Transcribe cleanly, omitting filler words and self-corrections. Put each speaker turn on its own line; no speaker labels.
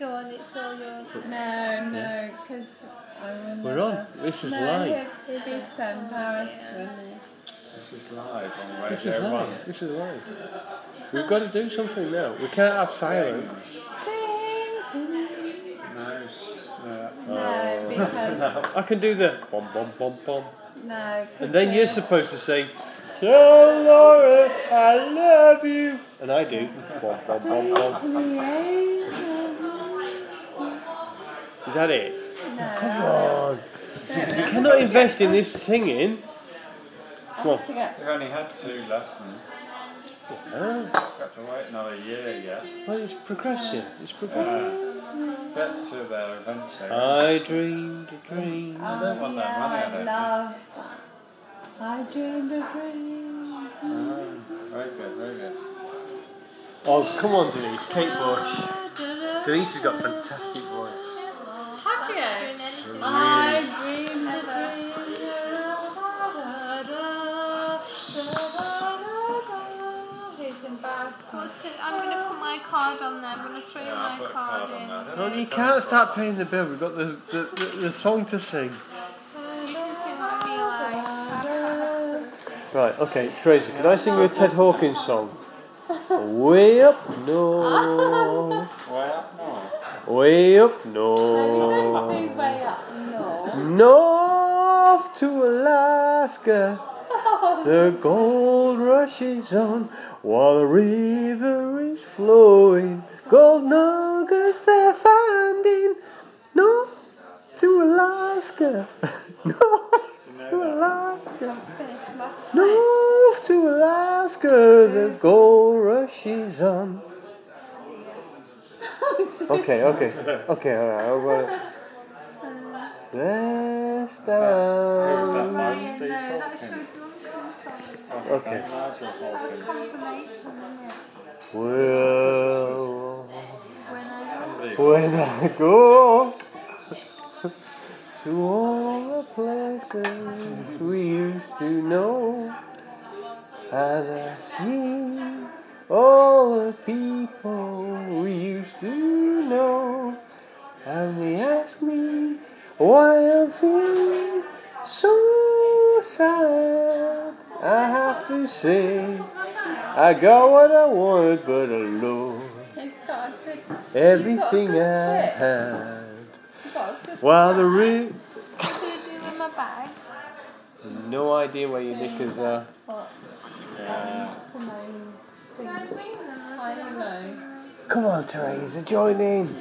Go on, it's all yours.
No, because I remember.
We're on. This is live.
He'd be so embarrassed, wouldn't he?
This is live on Radio
This is
1.
live. This is live. We've got to do something now. We can't have silence.
Sing to me.
No, that's
No, because
I can do the bom bom bom bom.
no.
And then you're supposed to say, "Tell Laura I love you," and I do bom bom bom
Sing
bom.
to me, angel.
Is that it?
No.
Come on. You cannot invest in this singing. Come on.
We've only had 2 lessons.
Yeah.
Got to wait another year yet.
Well, it's progressive. It's progressive.
Get to there eventually.
I dreamed a dream.
I don't want that money, I don't
love that. I dreamed a dream.
Very good, very good.
Oh, come on, Denise. Kate Bush. Denise has got a fantastic voice.
Have you? I dreamed a dream. He's embarrassed.
I'm going to put my card on there. I'm going to throw
I'll
my
put a
card
card
in.
on there.
No, you can't start paying the bill. We've got the song to sing.
You can sing what I like.
Right, okay, Tracy, can I sing you a Ted Hawkins song? Way up north,
Way up north.
way up
No, we don't
north,
do way up north.
north to Alaska. The gold rush is on while the river is flowing. Gold nuggets they're finding. North to Alaska. North to Alaska.
Finish my
North to Alaska. The gold rush is on. Okay, alright, I'll got it. Let's
Who's that
down.
by Steve
No, that's
Hawkins?
your drunken song.
What's
Okay.
his name? Nigel
That's
Hawkins.
confirmation, isn't it?
Well,
When I
Somebody.
when I go to all the places we used to know, and I see all the people we used to know, and they ask me why I'm feeling so sad. I have to say I got what I wanted, but I lost
He's got a good.
everything
good
I
pitch.
had.
You've got a good
While the
what do you do with my bags?
no idea where your knickers are.
What?
Yeah.
What's the name? Sing. I don't know.
Come on, Teresa, join in.